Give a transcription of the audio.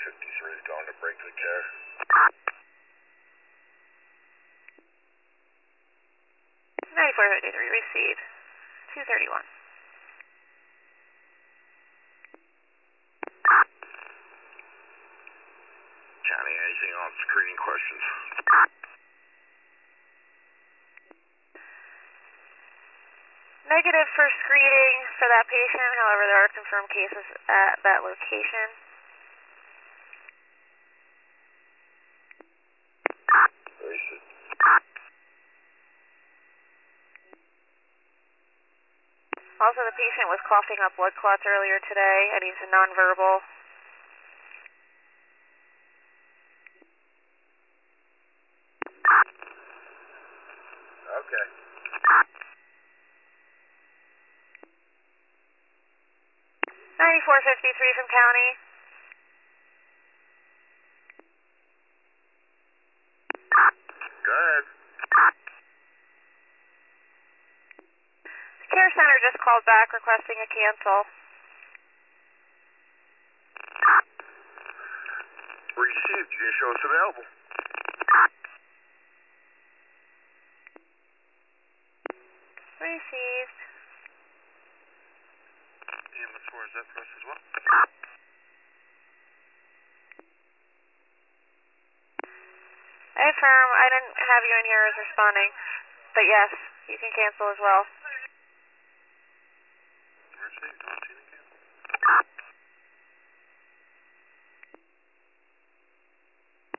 9453 is going to Brinkley Care. 9453 received. 231. County, anything on screening questions? Negative for screening for that patient, however there are confirmed cases at that location. Racist. Also, the patient was coughing up blood clots earlier today, and he's nonverbal. Okay. 9453 from County. Go ahead. The care center just called back requesting a cancel. Received. You didn't show us available. Received. EMS4, is that for us as well? I affirm, I didn't have you in here as responding, but yes, you can cancel as well. Received. Want to see the cancel?